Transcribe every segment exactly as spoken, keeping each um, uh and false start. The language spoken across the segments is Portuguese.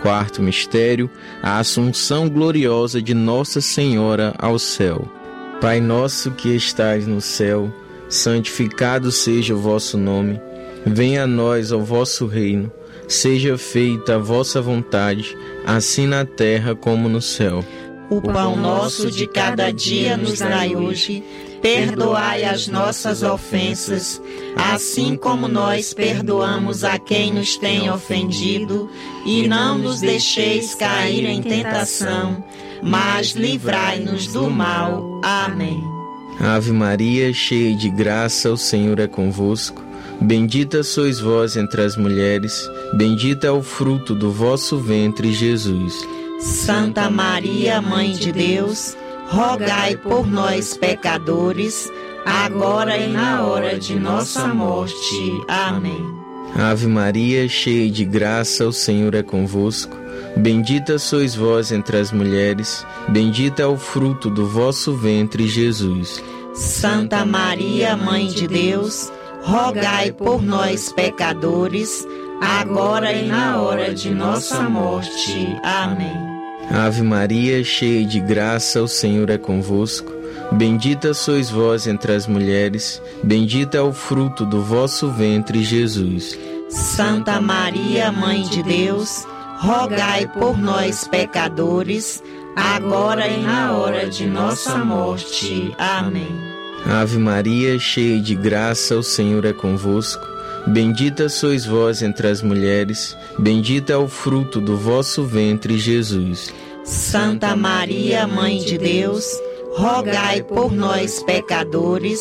Quarto mistério, a Assunção gloriosa de Nossa Senhora ao céu. Pai nosso que estais no céu, santificado seja o vosso nome. Venha a nós o vosso reino. Seja feita a vossa vontade, assim na terra como no céu. O pão nosso de cada dia nos dai hoje. Perdoai as nossas ofensas, assim como nós perdoamos a quem nos tem ofendido, e não nos deixeis cair em tentação, mas livrai-nos do mal. Amém. Ave Maria, cheia de graça, o Senhor é convosco. Bendita sois vós entre as mulheres, bendito é o fruto do vosso ventre, Jesus. Santa Maria, Mãe de Deus, rogai por nós, pecadores, agora e na hora de nossa morte. Amém. Ave Maria, cheia de graça, o Senhor é convosco. Bendita sois vós entre as mulheres, bendito é o fruto do vosso ventre, Jesus. Santa Maria, Mãe de Deus, rogai por nós, pecadores, agora e na hora de nossa morte. Amém. Ave Maria, cheia de graça, o Senhor é convosco. Bendita sois vós entre as mulheres, bendito é o fruto do vosso ventre, Jesus. Santa Maria, Mãe de Deus, rogai por nós, pecadores, agora e na hora de nossa morte. Amém. Ave Maria, cheia de graça, o Senhor é convosco. Bendita sois vós entre as mulheres, bendito é o fruto do vosso ventre, Jesus. Santa Maria, Mãe de Deus, rogai por nós, pecadores,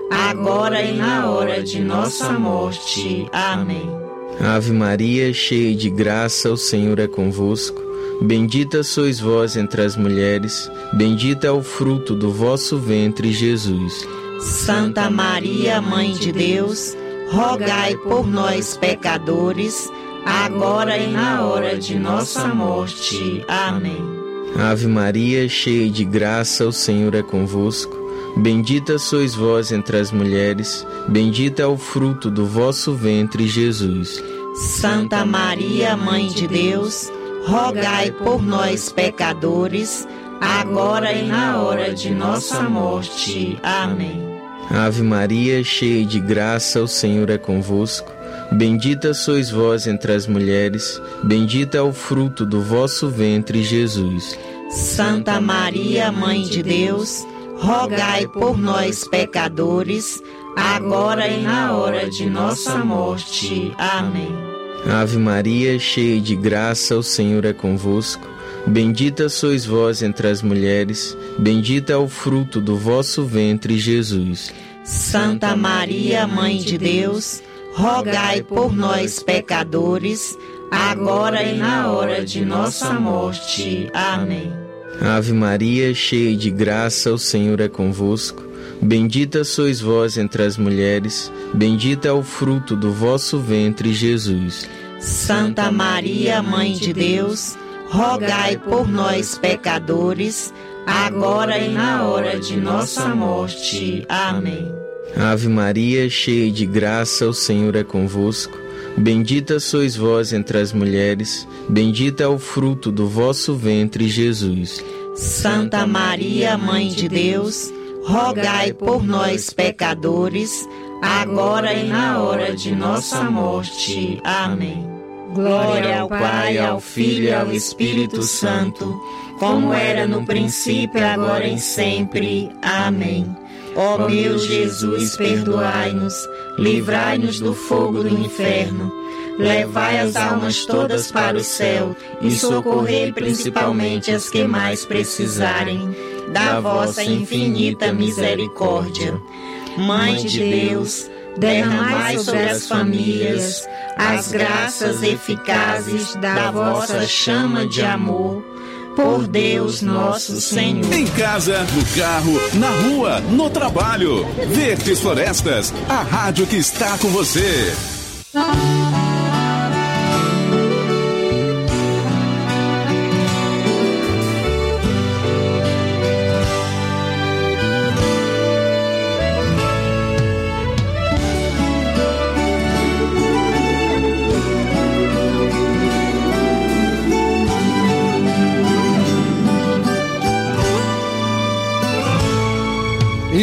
agora e na hora de nossa morte. Amém. Ave Maria, cheia de graça, o Senhor é convosco. Bendita sois vós entre as mulheres, bendito é o fruto do vosso ventre, Jesus. Santa Maria, Mãe de Deus, rogai por nós, pecadores, agora e na hora de nossa morte. Amém. Ave Maria, cheia de graça, o Senhor é convosco. Bendita sois vós entre as mulheres, bendito é o fruto do vosso ventre, Jesus. Santa Maria, Mãe de Deus, rogai por nós, pecadores, agora e na hora de nossa morte. Amém. Ave Maria, cheia de graça, o Senhor é convosco. Bendita sois vós entre as mulheres, bendito é o fruto do vosso ventre, Jesus. Santa Maria, Mãe de Deus, rogai por nós, pecadores, agora e na hora de nossa morte. Amém. Ave Maria, cheia de graça, o Senhor é convosco. Bendita sois vós entre as mulheres, bendito é o fruto do vosso ventre, Jesus. Santa Maria, Mãe de Deus, rogai por nós, pecadores, agora e na hora de nossa morte. Amém. Ave Maria, cheia de graça, o Senhor é convosco. Bendita sois vós entre as mulheres, bendito é o fruto do vosso ventre, Jesus. Santa Maria, Mãe de Deus, rogai por nós, pecadores, agora e na hora de nossa morte. Amém. Ave Maria, cheia de graça, o Senhor é convosco. Bendita sois vós entre as mulheres, bendito é o fruto do vosso ventre, Jesus. Santa Maria, Mãe de Deus, rogai por nós, pecadores, agora e na hora de nossa morte. Amém. Glória ao Pai, ao Filho e ao Espírito Santo, como era no princípio, agora e sempre. Amém. Ó meu Jesus, perdoai-nos, livrai-nos do fogo do inferno, levai as almas todas para o céu e socorrei principalmente as que mais precisarem da vossa infinita misericórdia. Mãe de Deus, derramai sobre as famílias as graças eficazes da vossa chama de amor. Por Deus nosso Senhor. Em casa, no carro, na rua, no trabalho. Verdes Florestas, a rádio que está com você.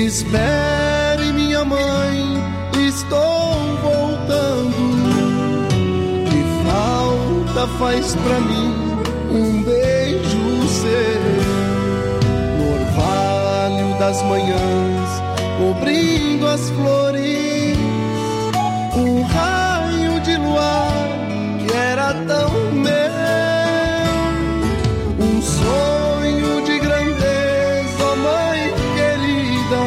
Espere, minha mãe, estou voltando. Que falta faz pra mim um beijo seu, no orvalho das manhãs, cobrindo as flores, um raio de luar que era tão meu, um sonho de grandeza, ó mãe querida.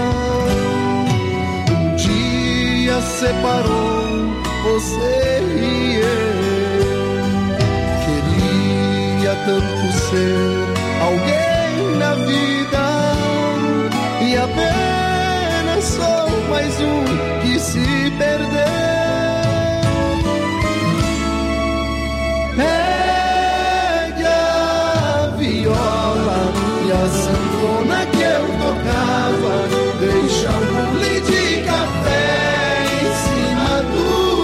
Um dia separou você e eu. Queria tanto ser alguém na vida, e apenas sou mais um que se perdeu. Pegue a viola e a sanfona que eu tocava, deixa um bule de café em cima do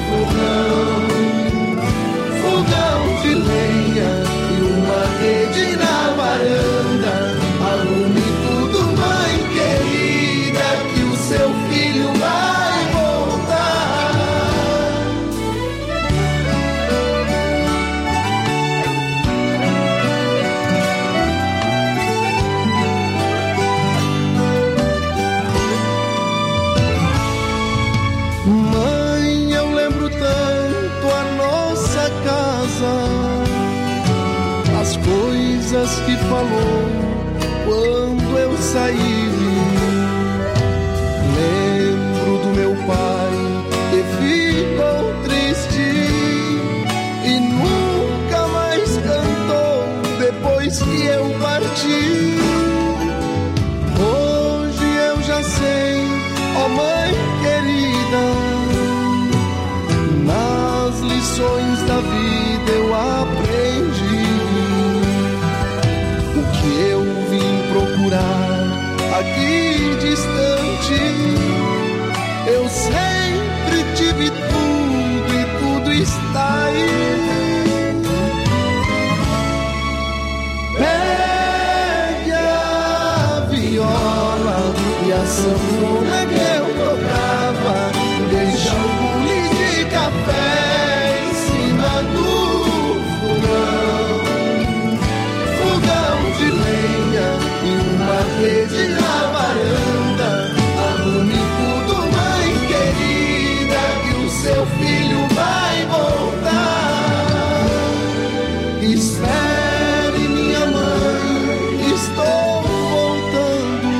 fogão, fogão de lenha e uma rede na varanda. Arrume tudo, mãe querida, que o seu filho vai voltar. Mãe, eu lembro tanto a nossa casa, as coisas que falou quando eu saí. Lembro do meu pai que ficou triste e nunca mais cantou depois que eu parti. Hoje eu já sei, ó mãe querida, nas lições da vida eu aprendi o que eu vim procurar aqui distante. Eu sempre tive tudo e tudo está aí. Pegue a viola e a sanfona que eu tocava, deixa o bule de café em cima do fogão, fogão de lenha e uma rede na varanda. Arrume tudo, mãe querida, que o seu filho vai voltar. Espere, minha mãe, estou voltando.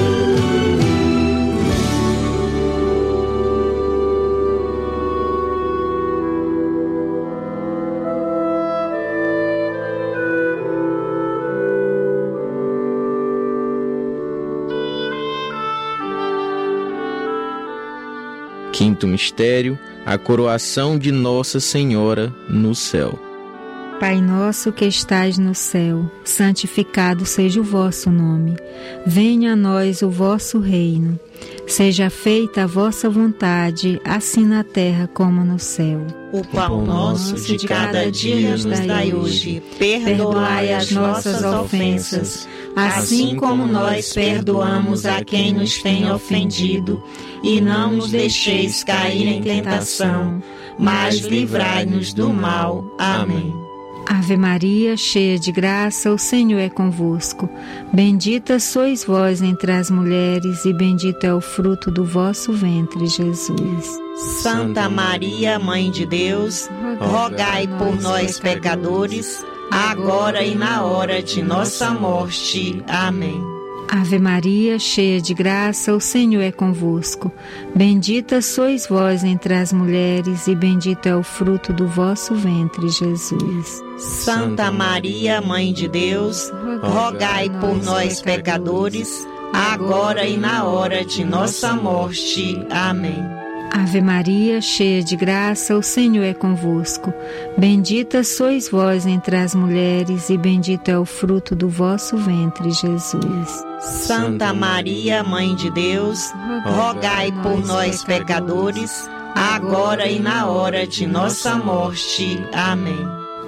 Quinto mistério, a coroação de Nossa Senhora no céu. Pai nosso que estais no céu, santificado seja o vosso nome. Venha a nós o vosso reino. Seja feita a vossa vontade, assim na terra como no céu. O pão nosso de cada dia nos dai hoje. Perdoai as nossas ofensas, assim como nós perdoamos a quem nos tem ofendido. E não nos deixeis cair em tentação, mas livrai-nos do mal. Amém. Ave Maria, cheia de graça, o Senhor é convosco. Bendita sois vós entre as mulheres, e bendito é o fruto do vosso ventre, Jesus. Santa Maria, Mãe de Deus, rogai por nós, pecadores, agora e na hora de nossa morte. Amém. Ave Maria, cheia de graça, o Senhor é convosco. Bendita sois vós entre as mulheres, e bendito é o fruto do vosso ventre, Jesus. Santa Maria, Mãe de Deus, rogai por nós, pecadores, agora e na hora de nossa morte. Amém. Ave Maria, cheia de graça, o Senhor é convosco. Bendita sois vós entre as mulheres, e bendito é o fruto do vosso ventre, Jesus. Santa Maria, Mãe de Deus, rogai por nós, pecadores, agora e na hora de nossa morte. Amém.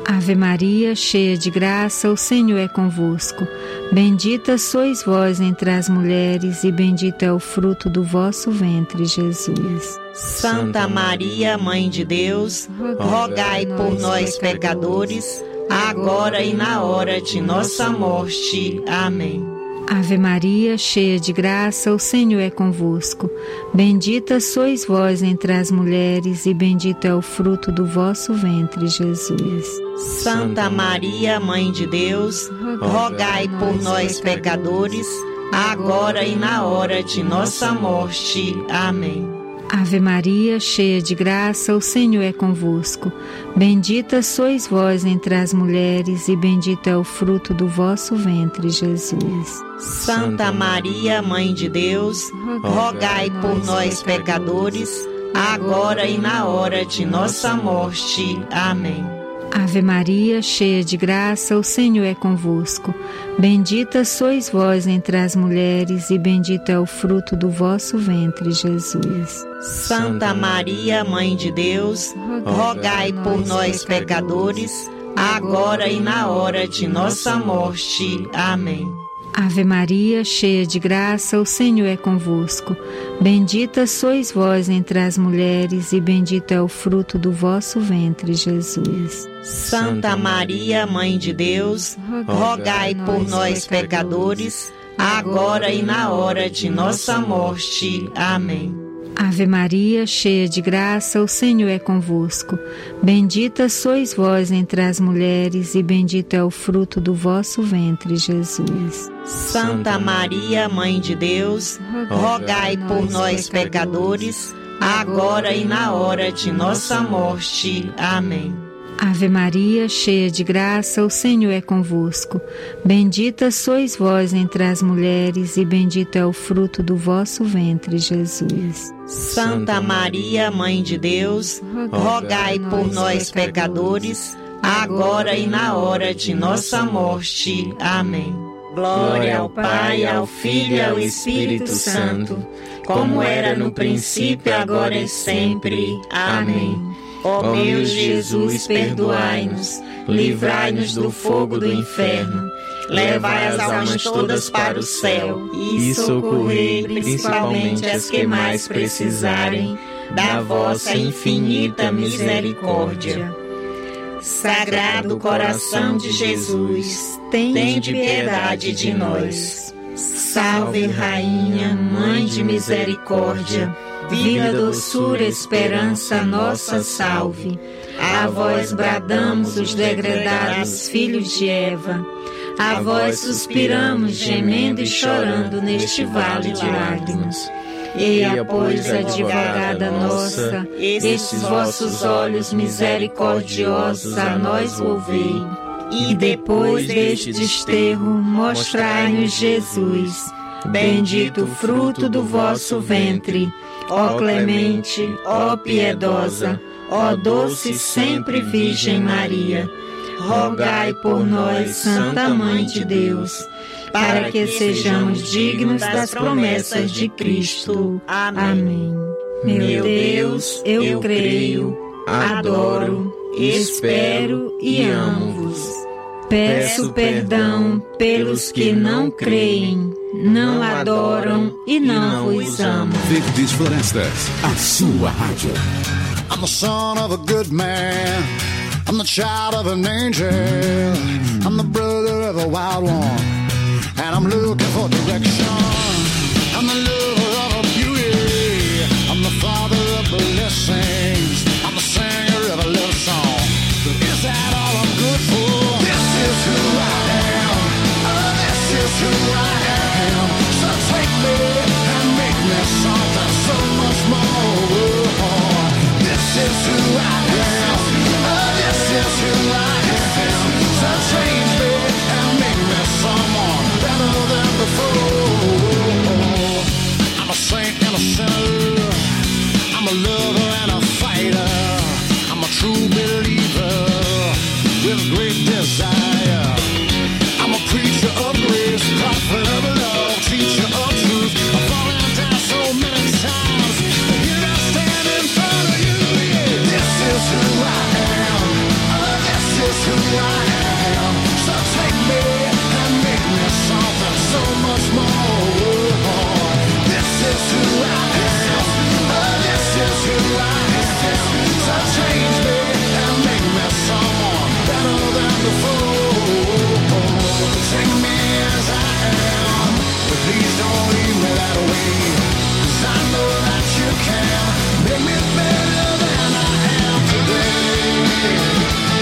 Ave Maria, cheia de graça, o Senhor é convosco. Bendita sois vós entre as mulheres, e bendito é o fruto do vosso ventre, Jesus. Santa Maria, Mãe de Deus, rogai por nós, pecadores, agora e na hora de nossa morte. Amém. Ave Maria, cheia de graça, o Senhor é convosco. Bendita sois vós entre as mulheres, e bendito é o fruto do vosso ventre, Jesus. Santa Maria, Mãe de Deus, rogai por nós, pecadores, agora e na hora de nossa morte. Amém. Ave Maria, cheia de graça, o Senhor é convosco. Bendita sois vós entre as mulheres, e bendito é o fruto do vosso ventre, Jesus. Santa Maria, Mãe de Deus, rogai por nós, pecadores, agora e na hora de nossa morte. Amém. Ave Maria, cheia de graça, o Senhor é convosco. Bendita sois vós entre as mulheres, e bendito é o fruto do vosso ventre, Jesus. Santa Maria, Mãe de Deus, rogai por nós, pecadores, agora e na hora de nossa morte. Amém. Ave Maria, cheia de graça, o Senhor é convosco. Bendita sois vós entre as mulheres, e bendito é o fruto do vosso ventre, Jesus. Santa Maria, Mãe de Deus, rogai por nós, pecadores, agora e na hora de nossa morte. Amém. Ave Maria, cheia de graça, o Senhor é convosco. Bendita sois vós entre as mulheres, e bendito é o fruto do vosso ventre, Jesus. Santa Maria, Mãe de Deus, rogai por nós, pecadores, agora e na hora de nossa morte. Amém. Ave Maria, cheia de graça, o Senhor é convosco. Bendita sois vós entre as mulheres, e bendito é o fruto do vosso ventre, Jesus. Santa Maria, Mãe de Deus, rogai por nós, pecadores, agora e na hora de nossa morte. Amém. Glória ao Pai, ao Filho e ao Espírito Santo, como era no princípio, agora e sempre. Amém. Ó meu Jesus, perdoai-nos, livrai-nos do fogo do inferno, levai as almas todas para o céu e socorrei principalmente as que mais precisarem da vossa infinita misericórdia. Sagrado coração de Jesus, tende piedade de nós. Salve, Rainha, Mãe de misericórdia, vida, doçura, esperança, nossa salve. A vós bradamos os degredados filhos de Eva, a vós suspiramos, gemendo e chorando neste vale de lágrimas. Eia, pois, advogada nossa, estes vossos olhos misericordiosos a nós volvei, e depois deste desterro mostrai-nos Jesus, bendito o fruto do vosso ventre. Ó clemente, ó piedosa, ó doce sempre Virgem Maria, rogai por nós, Santa Mãe de Deus, para que sejamos dignos das promessas de Cristo. Amém. Meu Deus, eu creio, adoro, espero e amo-vos. Peço perdão pelos que não creem, não adoram e não vos amam. Verdes Florestas, a sua rádio. I'm the son of a good man, I'm the child of an angel, I'm the brother of a wild one, and I'm looking for direction. I'm the lover of a beauty, I'm the father of blessings, I'm the singer of a love song. Is that all I'm good for? This is who I am, oh, this is who I am. So take me and make me something so much more. This is who I am, oh, this is who I am. So change me and make me someone better than before. I'm a saint and a sinner, I'm a lover and a fighter, I'm a true believer with great desire. I'm a preacher of grace, prophet of love, teacher of truth. I've fallen down so many times, but here I stand in front of you. Yeah. This is who I am, oh, this is who better way. 'Cause I know that you can make me better than I am today.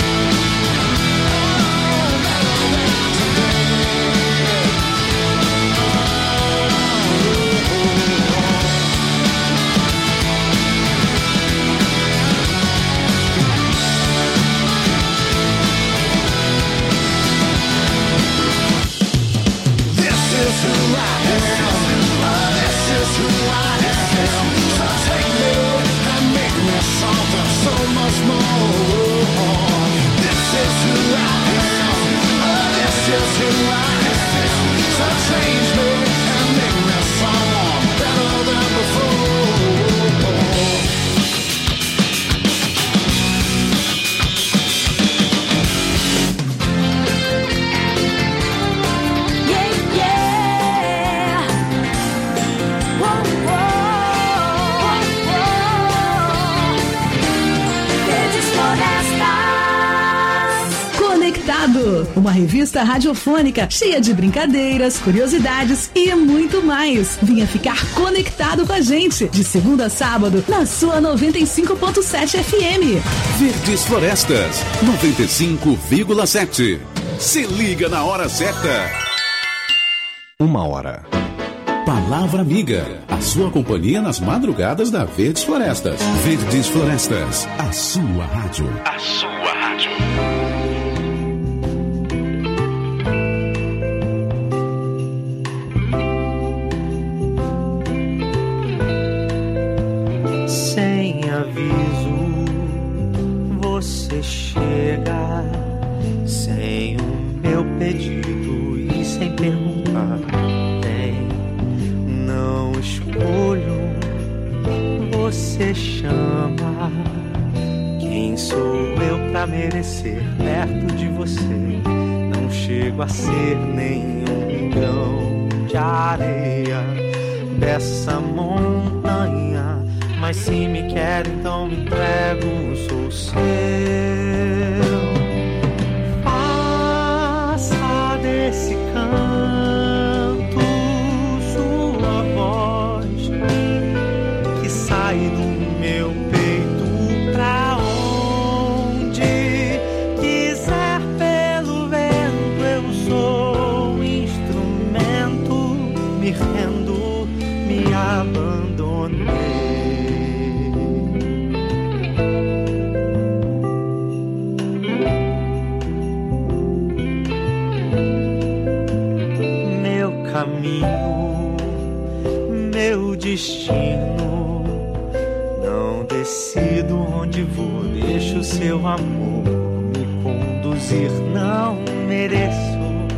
Uma revista radiofônica cheia de brincadeiras, curiosidades e muito mais. Venha ficar conectado com a gente de segunda a sábado na sua noventa e cinco ponto sete F M. Verdes Florestas, noventa e cinco vírgula sete. Se liga na hora certa. Uma hora. Palavra Amiga, a sua companhia nas madrugadas da Verdes Florestas. Verdes Florestas, a sua rádio. A sua rádio. Sem aviso, você chega sem o meu pedido e sem perguntar. Tem, não escolho, você chama. Quem sou eu pra merecer perto de você? Não chego a ser nenhum grão de areia dessa montanha. Mas se me quer, então me entrego, sou seu. Faça desse canto sua voz, que sai do meu peito pra onde quiser pelo vento. Eu sou um instrumento, me rendo, me abandonei. Caminho, meu destino, não decido onde vou, deixo o seu amor me conduzir. Não mereço,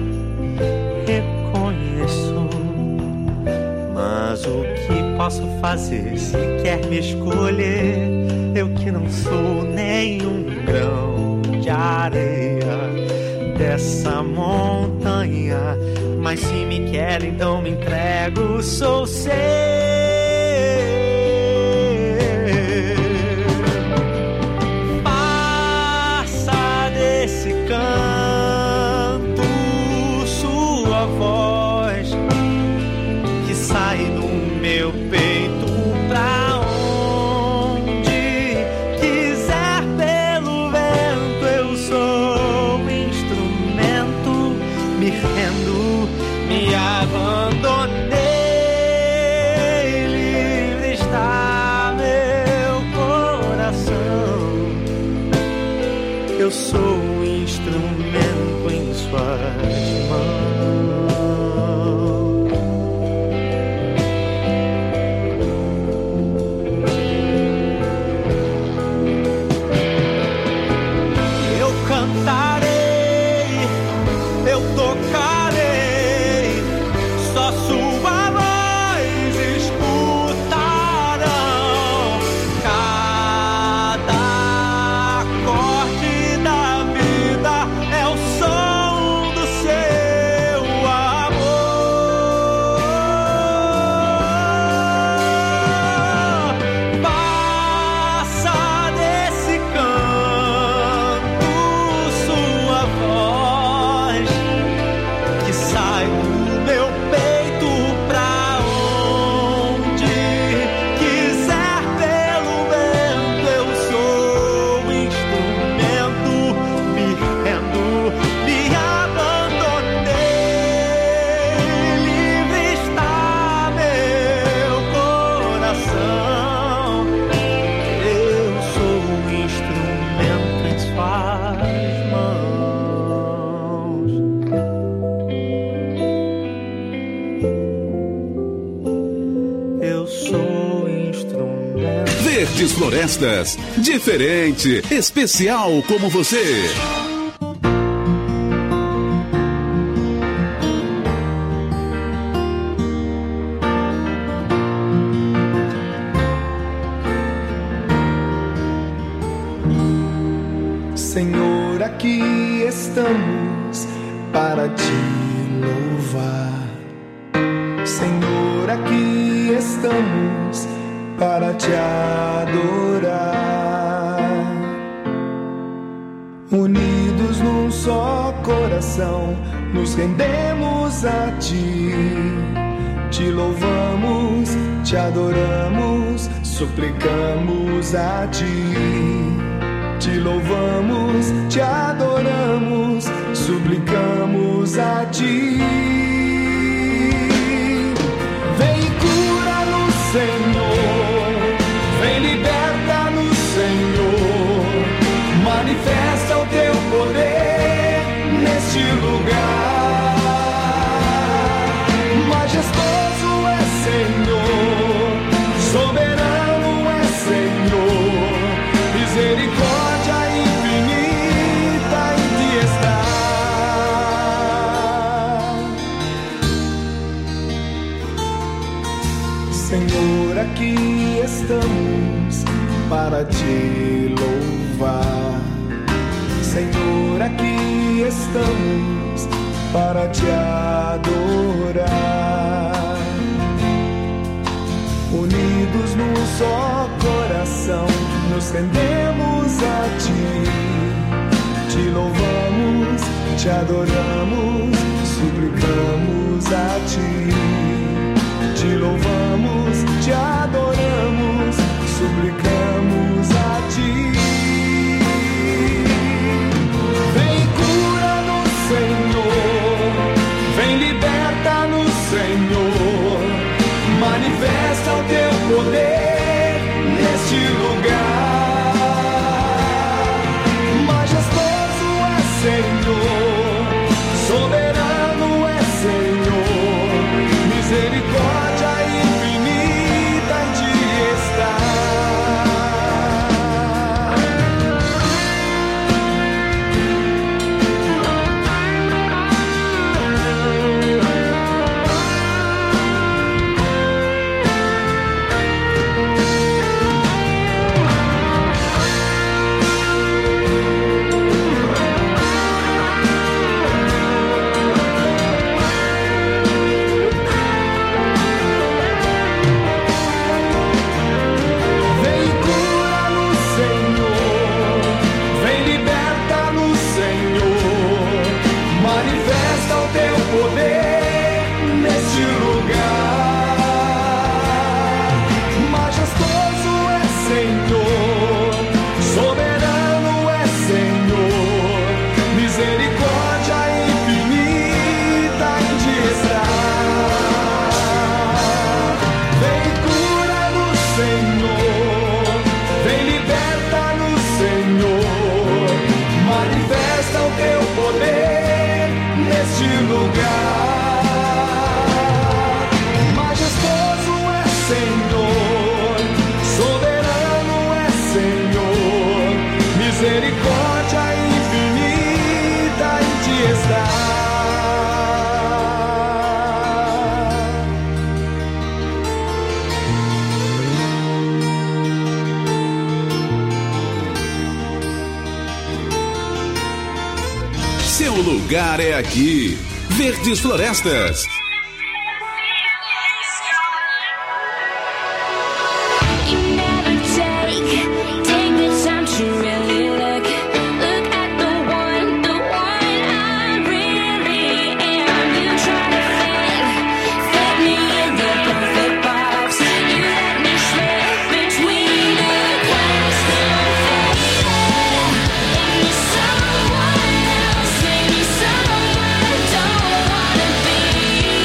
reconheço, mas o que posso fazer se quer me escolher? Eu que não sou nenhum grão de areia dessa montanha. Mas se me quer, então me entrego, sou seu. Faça desse canto sua voz, que sai do meu peito pra onde quiser pelo vento. Eu sou um instrumento, me rendo, me abandonei, livre está meu coração. Eu sou um instrumento em suas mãos. Eu cantarei, eu tocarei, sua voz escutarão. Cada acorde da vida é o som do seu Verdes Florestas. Diferente, especial como você. Senhor, aqui estamos para te louvar. Senhor, aqui estamos para te adorar. Unidos num só coração, nos rendemos a ti. Te louvamos, te adoramos, suplicamos a ti. Te louvamos, te adoramos, suplicamos a ti. Vem e cura-nos, Senhor, vem liberta-nos, Senhor. Manifesta o teu poder neste lugar. Majestoso é Senhor, soberano é Senhor, misericórdia infinita em ti está. Senhor, aqui estamos para te louvar. Senhor, aqui estamos para te adorar. Unidos num só coração, nos rendemos a ti. Te louvamos, te adoramos, suplicamos a ti. Te louvamos, te adoramos, suplicamos a ti. Vem cura-nos, Senhor, vem liberta-nos, Senhor. Manifesta o teu poder neste lugar. Majestoso é Senhor, soberano é Senhor, misericórdia infinita em ti está. Seu lugar é aqui. Verdes Florestas. Someone else, maybe someone I don't wanna be.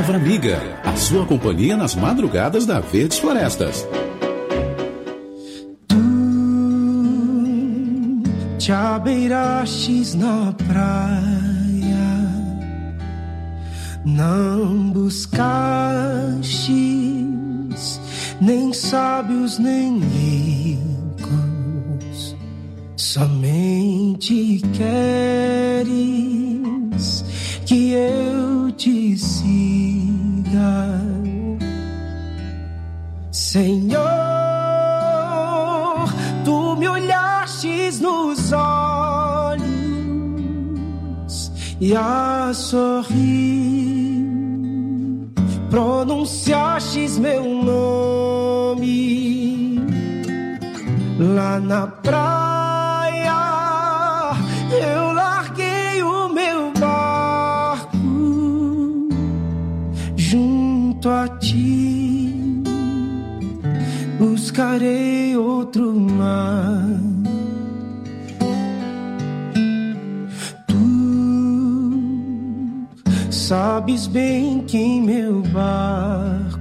Palavra Amiga, a sua companhia nas madrugadas da Verdes Florestas. Tu te abeirastes na praia, não buscastes nem sábios nem ricos, somente queres que eu te siga, Senhor. Tu me olhastes nos olhos e a sorrir pronunciastes meu nome lá na praia. Eu larguei o meu barco junto a ti, buscarei outro mar. Sabes bem que em meu barco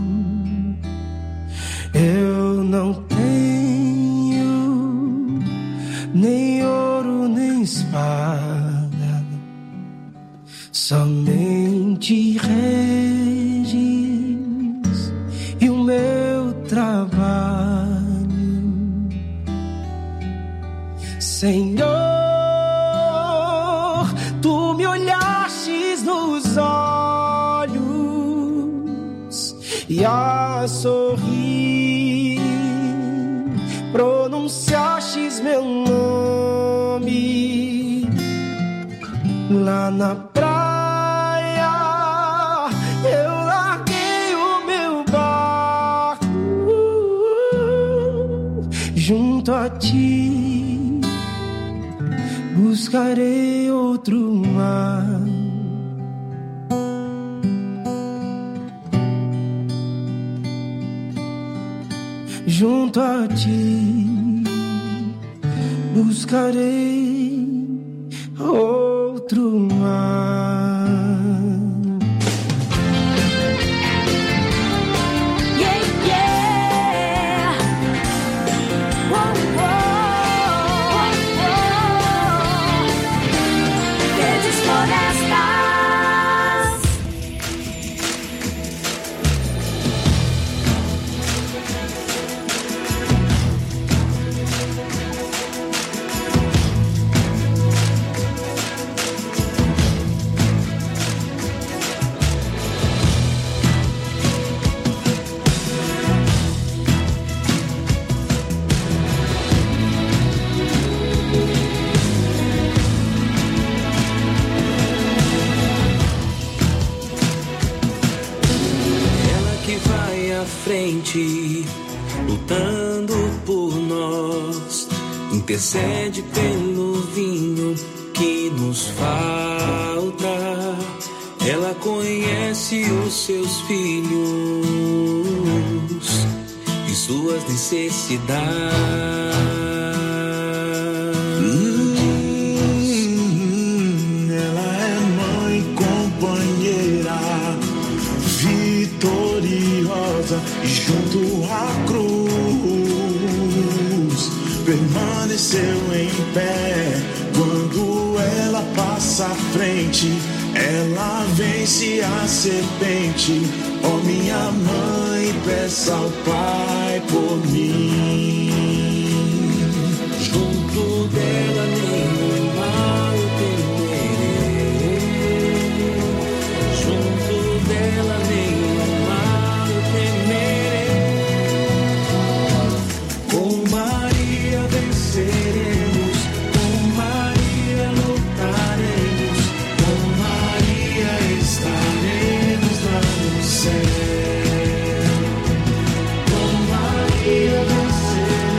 eu não tenho nem ouro nem espada, somente redes e o meu trabalho, Senhor. Tu me olhastes nos olhos e a sorrir pronunciastes meu nome lá na praia. Eu larguei o meu barco junto a ti, buscarei outro mar. Junto a ti, buscarei outro mar. Yeah, yeah. Whoa, whoa, whoa. Verdes Florestas. Frente, lutando por nós, intercede pelo vinho que nos falta. Ela conhece os seus filhos e suas necessidades. Hum, ela é mãe, companheira, vitoriosa, e junto à cruz permaneceu em pé. Quando ela passa à frente, ela vence a serpente. Ó minha mãe, peça ao Pai por mim. Junto dela nenhum mal temerei, junto dela nenhum mal temerei. Com Maria venceremos, com Maria lutaremos, com Maria estaremos lá no céu. Com Maria venceremos.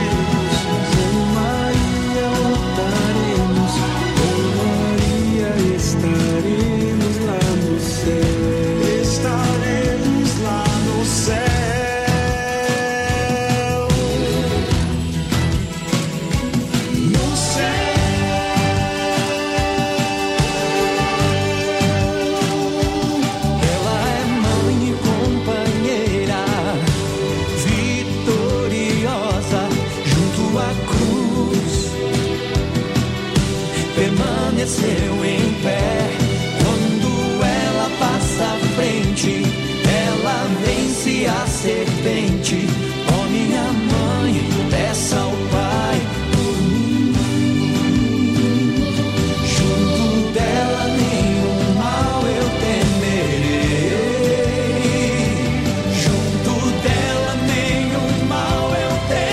permaneceu em pé. Quando ela passa à frente, ela vence a serpente. Ó minha mãe, peça ao Pai por mim. Junto dela nenhum mal eu temerei. Junto dela nenhum mal eu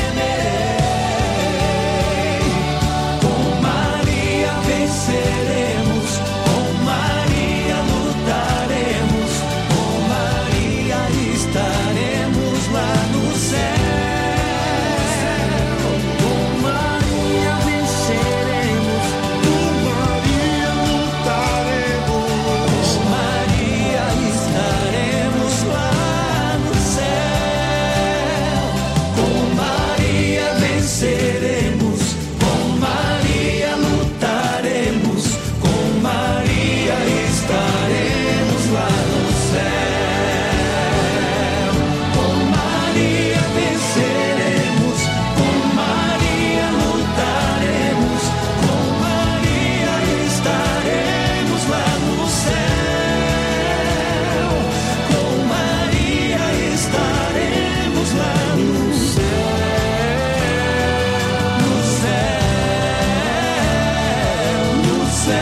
temerei. Com Maria venceremos, com Maria lutaremos, com Maria estaremos lá no céu. Com Maria venceremos, com Maria lutaremos, com Maria estaremos lá no céu. Com Maria venceremos, com Maria lutaremos, com Maria estaremos lá no céu. Com Maria venceremos, com Maria lutaremos, com Maria estaremos lá no céu. Com Maria estaremos lá no céu, no céu, no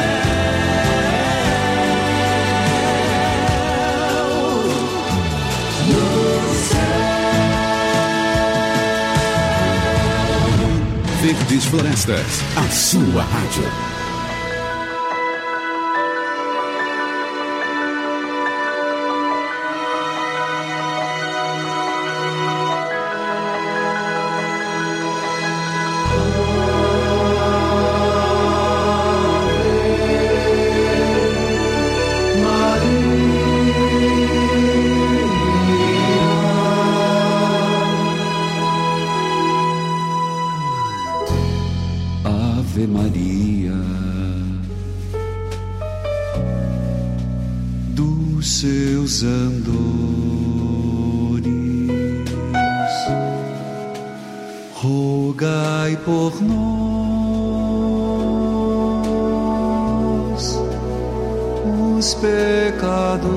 Verdes Florestas, a sua rádio. Ave Maria, dos seus andores, rogai por nós, os pecadores,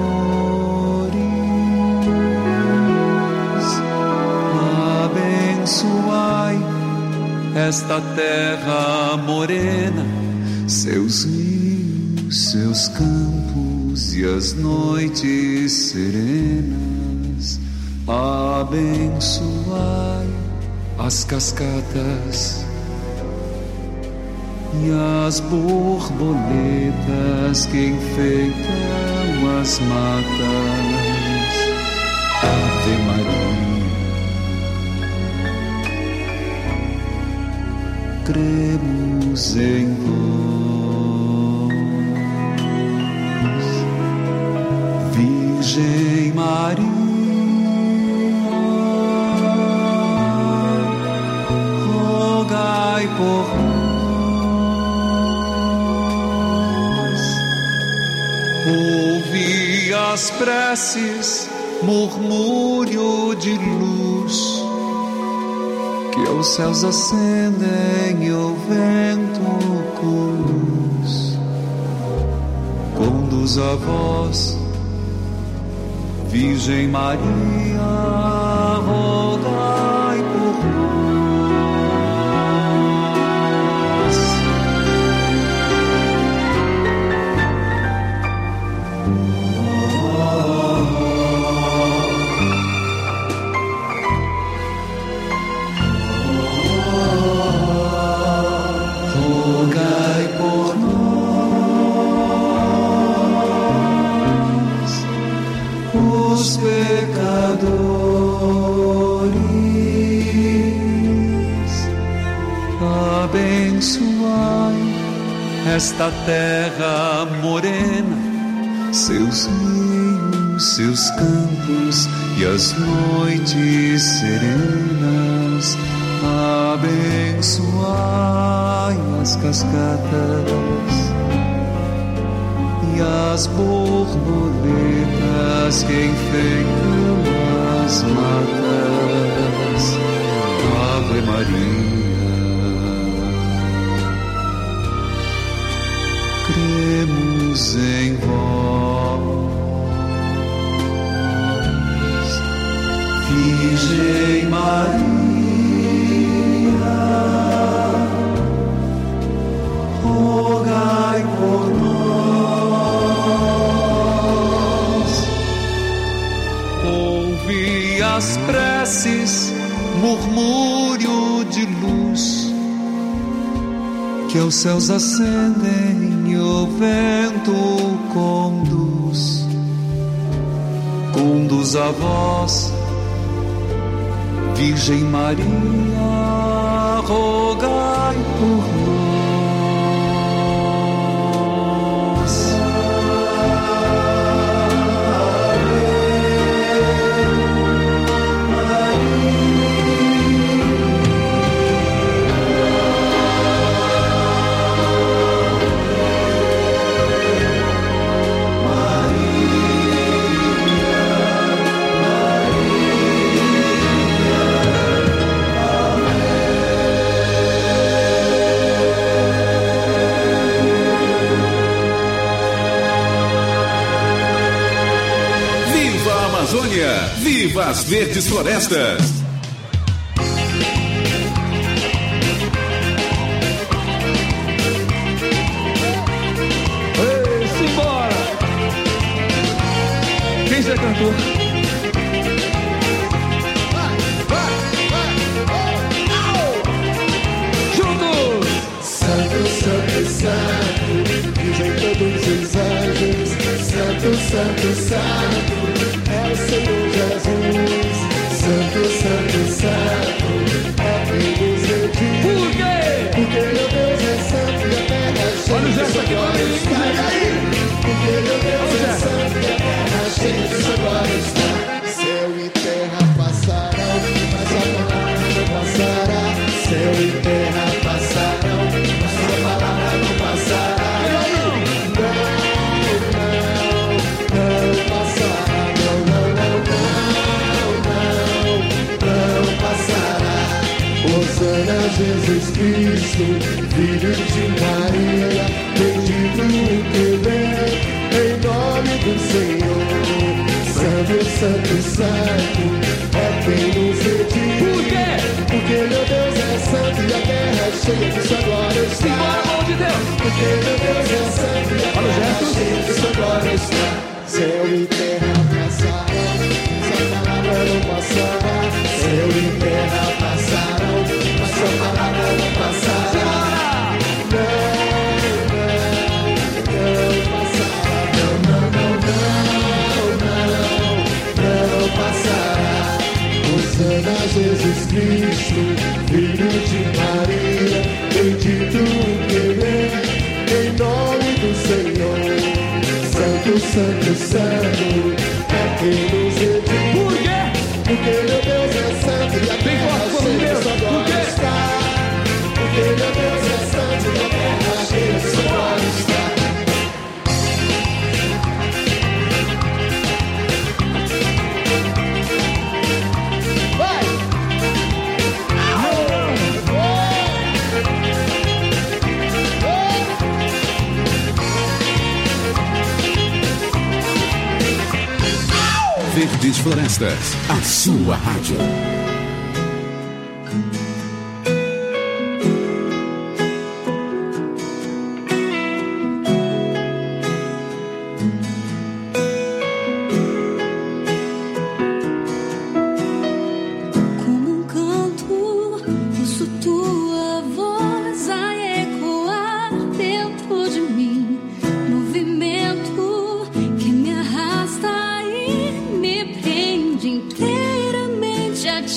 abençoai esta terra morena, seus rios, seus campos e as noites serenas. Abençoai as cascatas e as borboletas que enfeitam as matas. Ave Maria, cremos em vós, Virgem Maria, rogai por nós. Ouvi as preces, murmúrio de luz, que aos céus acendem e o vento conduz. Conduz a vós, Virgem Maria, rogai por nós. Rogai por nós, os pecadores. Abençoai esta terra morena, seus rios, seus campos e as noites serenas. Abençoai as cascatas e as borboletas que enfeitam as matas. Ave Maria, cremos em vós, Virgem Maria, rogai por nós. Ouvi as preces, murmúrio de luz, que aos céus acendem e o vento conduz. Conduz a vós, Virgem Maria, rogai por nós. Viva as verdes florestas! Ei, simbora! Quem já cantou? Vai, vai, vai, vai! Juntos! Santo, santo, santo, dizem todos os anjos. Santo, santo, santo, é o Senhor Jesus. Santo, santo, santo, é quem nos redime. Por quê? Porque meu Deus é santo e a terra é cheia de sua glória está. Porque meu Deus é santo e a terra cheia de sua glória está. Céu e terra passarão, mas a palavra não passará. Céu e terra passarão, mas a palavra não passará. Hosana Jesus Cristo, Filho de Maria, bendito o que vem, em nome do Senhor. Santo, santo, santo, é quem nos redime. Por quê? Porque meu Deus é santo e a terra é cheia de sua glória está. Simbora, mão de Deus! Porque meu Deus é santo e a terra é cheia de sua glória está. Céu e terra passarão, sua palavra não passará. Céu e terra passarão, mas sua palavra não passará. Não, não, não passará. Não, não, não, não, não, não passará. Hosana Jesus Cristo, Filho de Maria, bendito o que vem, em nome do Senhor. Santo, santo, santo, é quem nos redime. Por quê? Porque meu Deus é santo e a terra cheia de sua glória está. Porque meu Deus é santo e a terra cheia de sua glória está. Vai! Verdes Florestas, a sua rádio. Inteiramente a ti.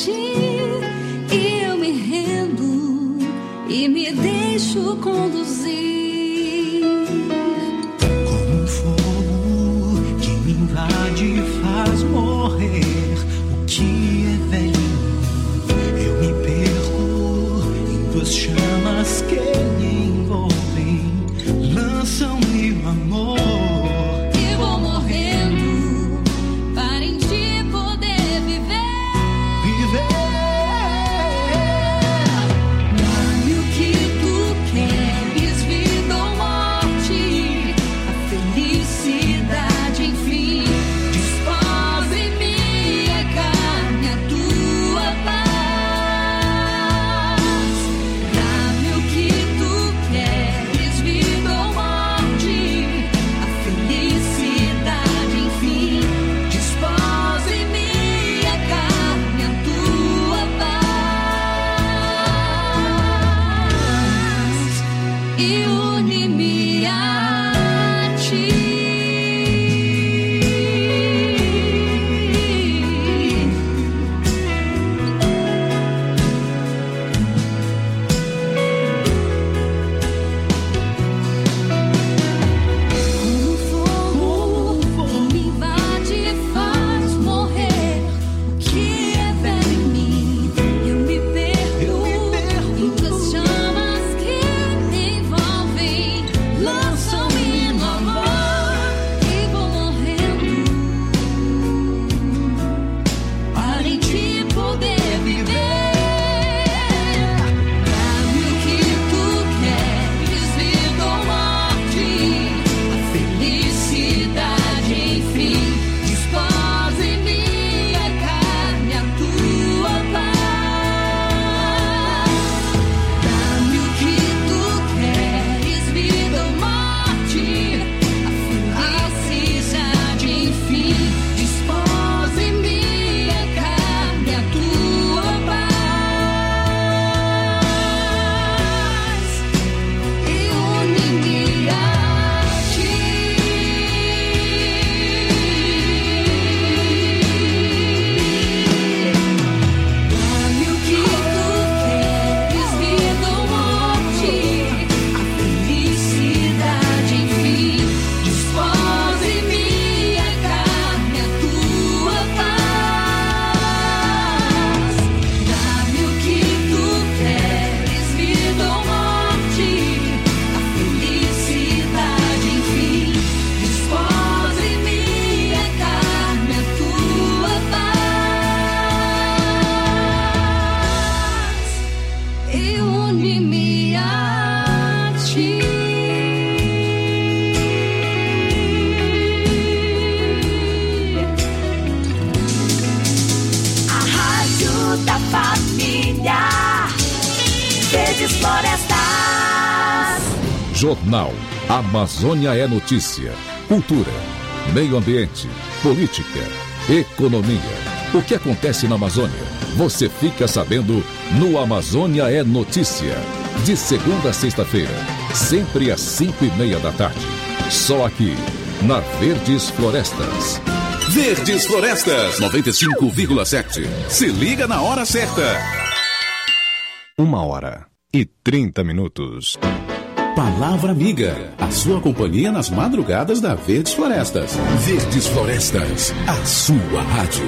Jornal Amazônia é Notícia. Cultura, meio ambiente, política, economia. O que acontece na Amazônia? Você fica sabendo no Amazônia é Notícia. De segunda a sexta-feira, sempre às cinco e meia da tarde. Só aqui, na Verdes Florestas. Verdes Florestas, noventa e cinco vírgula sete. Se liga na hora certa. Uma hora e trinta minutos. Palavra Amiga, a sua companhia nas madrugadas da Verdes Florestas. Verdes Florestas, a sua rádio.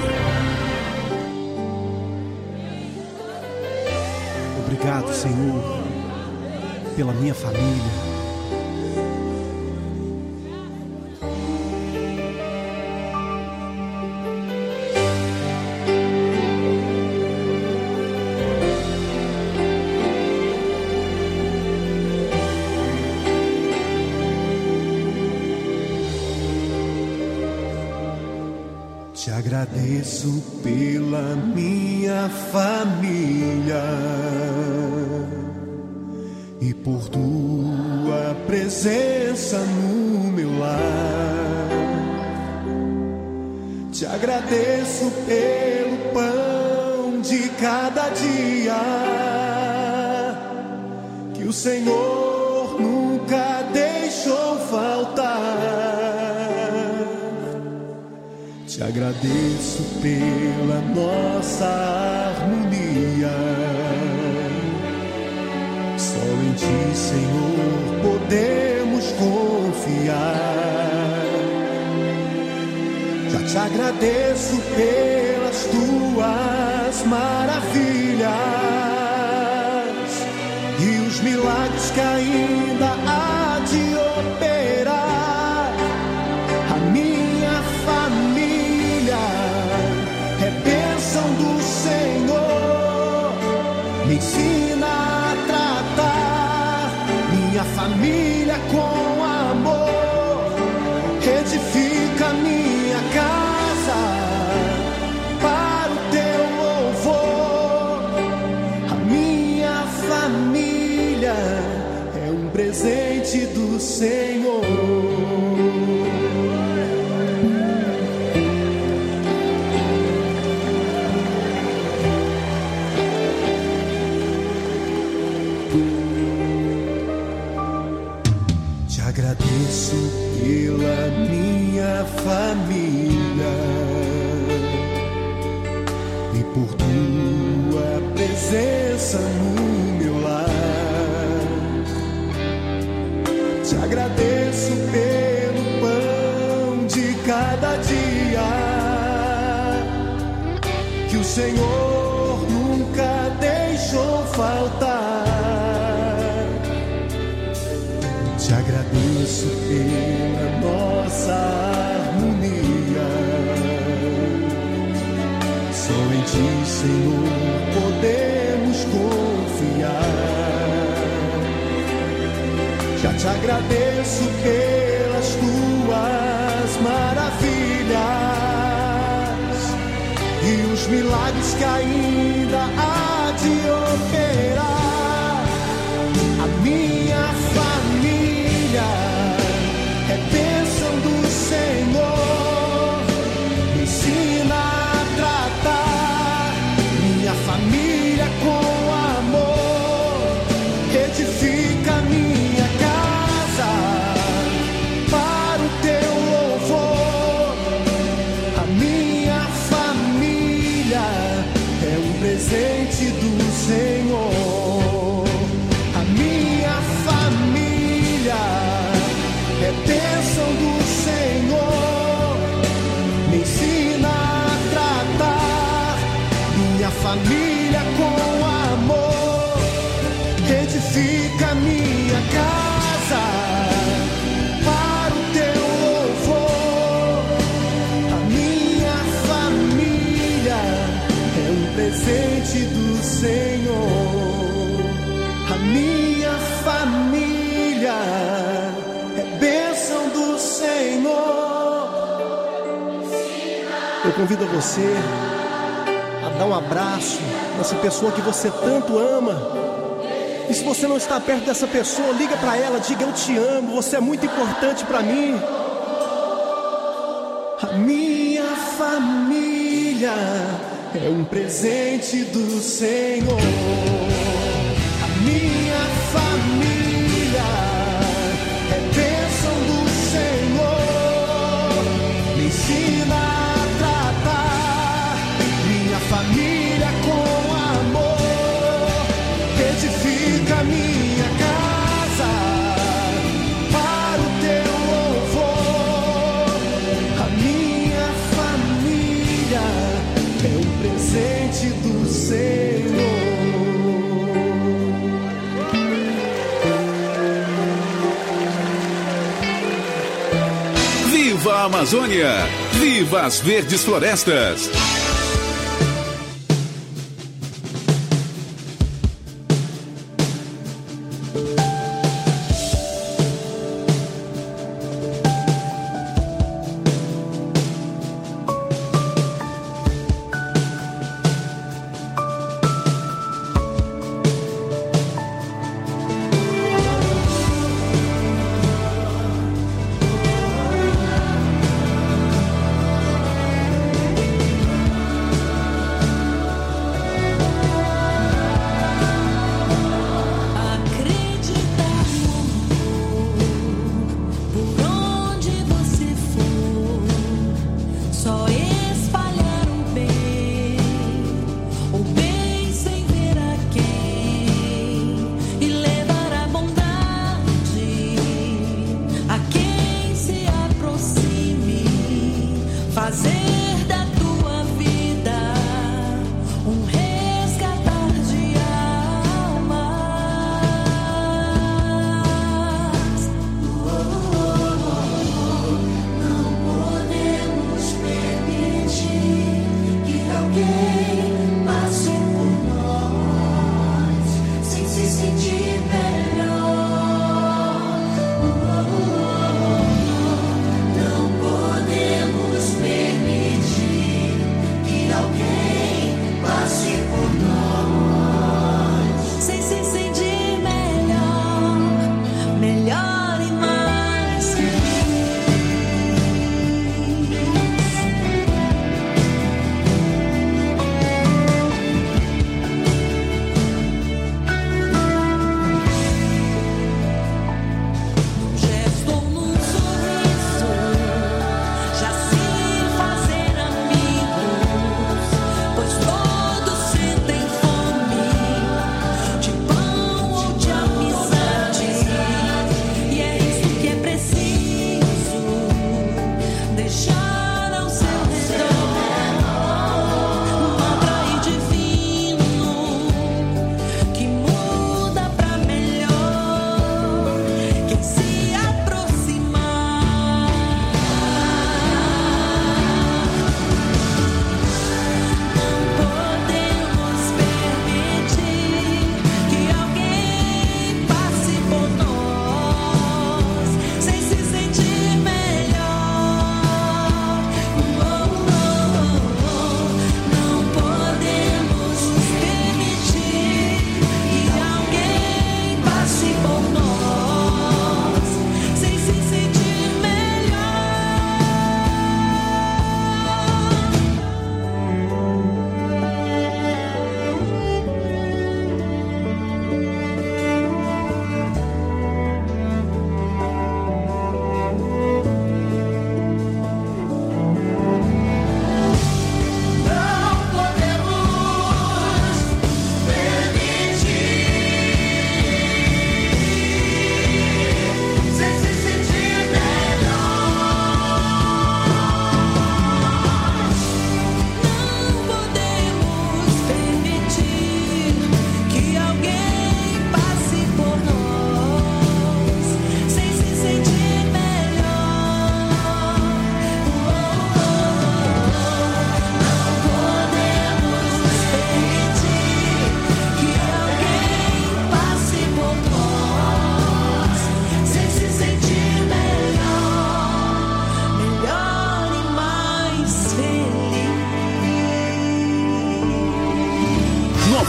Obrigado, Senhor, pela minha família. Te agradeço pela minha família e por tua presença no meu lar. Te agradeço pelo pão de cada dia que o Senhor nunca deixou faltar. Te agradeço pela nossa harmonia. Só em Ti, Senhor, podemos confiar. Já te agradeço pelas Tuas maravilhas e os milagres que ainda há de operar. A minha família é bênção do Senhor. Me ensina a tratar minha família com amor. Edifica minha casa para o Teu louvor. A minha família é um presente do Senhor. Agradeço pela minha família e por Tua presença no meu lar. Te agradeço pelo pão de cada dia que o Senhor nunca deixou faltar. Te agradeço pela nossa harmonia. Só em Ti, Senhor, podemos confiar. Já te agradeço pelas Tuas maravilhas e os milagres que ainda há de operar. A minha família é bênção do Senhor. Me ensina a tratar minha família com amor. Edifica minha casa para o Teu louvor. A minha família é um presente do Senhor. A minha família é bênção do Senhor. Me ensina a tratar minha família com amor. Edifica minha casa para o Teu louvor. A minha família é um presente do Senhor. A minha família é bênção do Senhor. Eu convido você a dar um abraço nessa pessoa que você tanto ama E se você não está perto dessa pessoa, liga para ela, diga eu te amo, você é muito importante para mim. A minha família é um presente do Senhor. A minha família é bênção do Senhor. Me ensina a tratar minha família com amor. Edifica minha casa para o teu louvor. A minha família é um presente do Senhor. Viva a Amazônia! Viva as verdes florestas!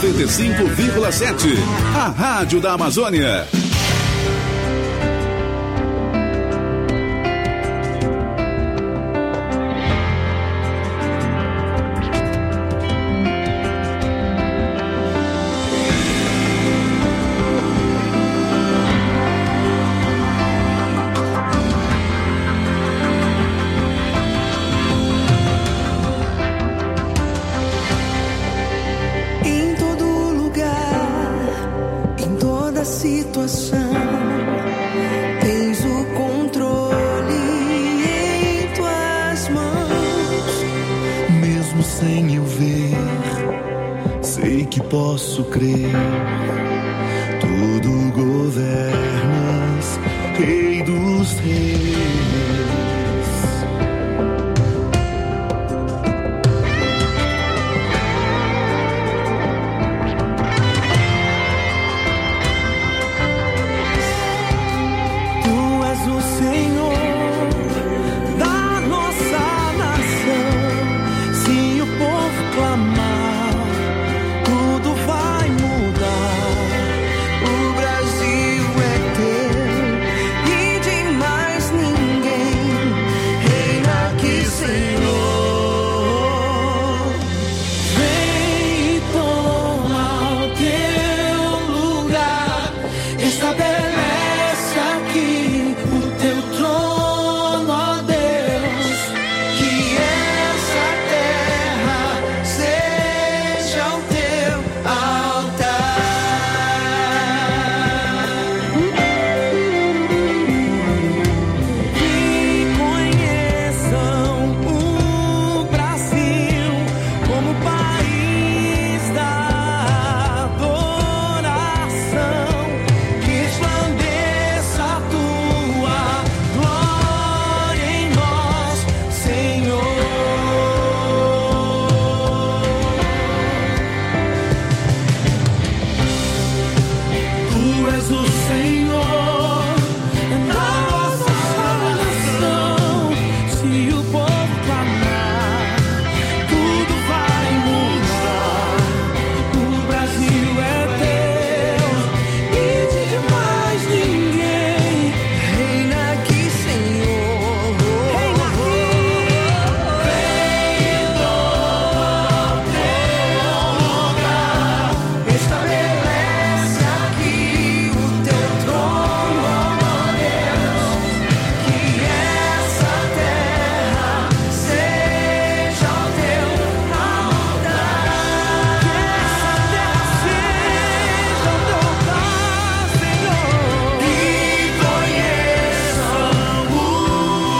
noventa e cinco vírgula sete, a Rádio da Amazônia. Posso crer.